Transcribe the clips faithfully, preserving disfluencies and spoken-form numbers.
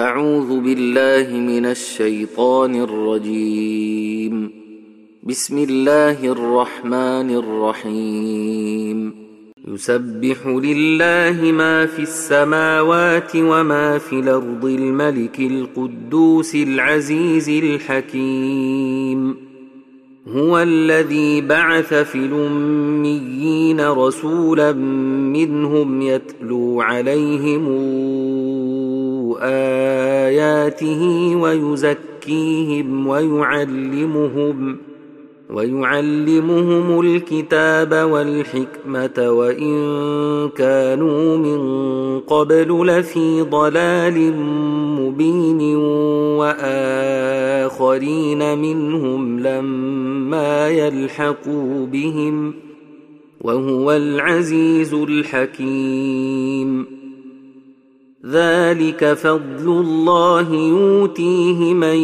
أعوذ بالله من الشيطان الرجيم. بسم الله الرحمن الرحيم. يسبح لله ما في السماوات وما في الأرض الملك القدوس العزيز الحكيم. هو الذي بعث في الأميين رسولا منهم يتلو عليهم آياته ويزكيهم ويعلمهم ويعلمهم الكتاب والحكمة وإن كانوا من قبل لفي ضلال مبين وآخرين منهم لما يلحقوا بهم وهو العزيز الحكيم. ذلك فضل الله يؤتيه من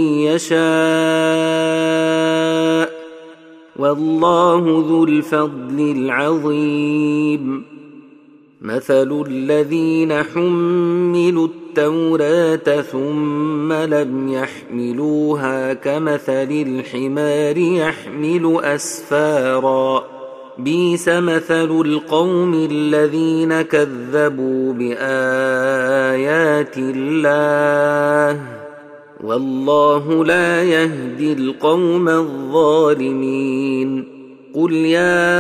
يشاء والله ذو الفضل العظيم. مثل الذين حملوا التوراة ثم لم يحملوها كمثل الحمار يحمل أسفارا بئس مثل القوم الذين كذبوا بآيات الله والله لا يهدي القوم الظالمين. قل يا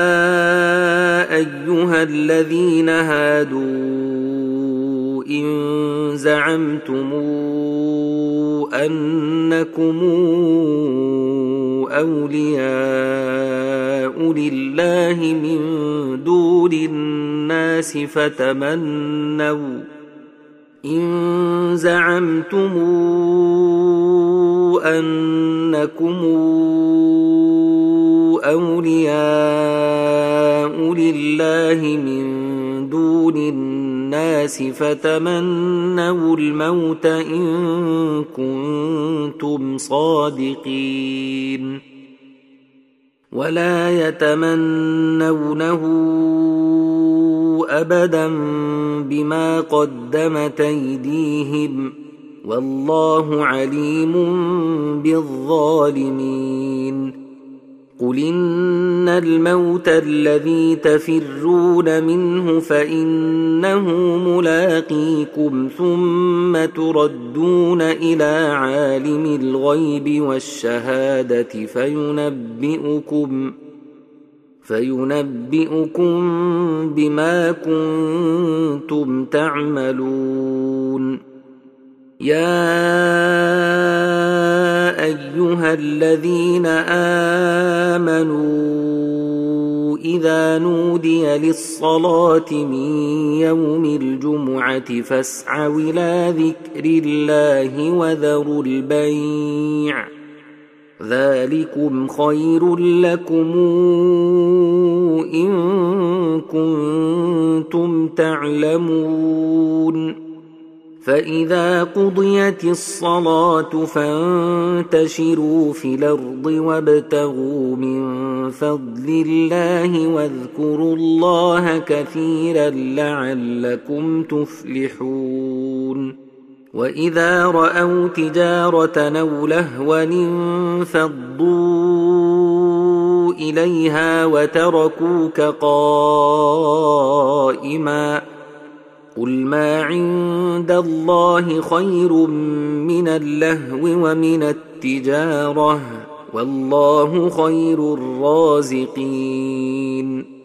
أيها الذين هادوا إن زعمتم أنكم أولياء لله من دون الناس فتمنوا إن زعمتم أنكم أولياء لله من دون الناس فتمنوا الموت إن كنتم صادقين ولا يتمنونه أبدا بما قدمت أيديهم والله عليم بالظالمين. قل إن الموت الذي تفرون منه فإنه ملاقيكم ثم تردون إلى عالم الغيب والشهادة فينبئكم فينبئكم بما كنتم تعملون. يا أيها الذين آمنوا إذا نودي للصلاة من يوم الجمعة فاسعوا إلى ذكر الله وذروا البيع ذلكم خير لكم إن كنتم تعلمون. فإذا قضيت الصلاة فانتشروا في الأرض وابتغوا من فضل الله واذكروا الله كثيرا لعلكم تفلحون. وإذا رأوا تجارة أو لهوا انفضوا إليها وتركوك قائما قل ما عند الله خير من اللهو ومن التجارة والله خير الرازقين.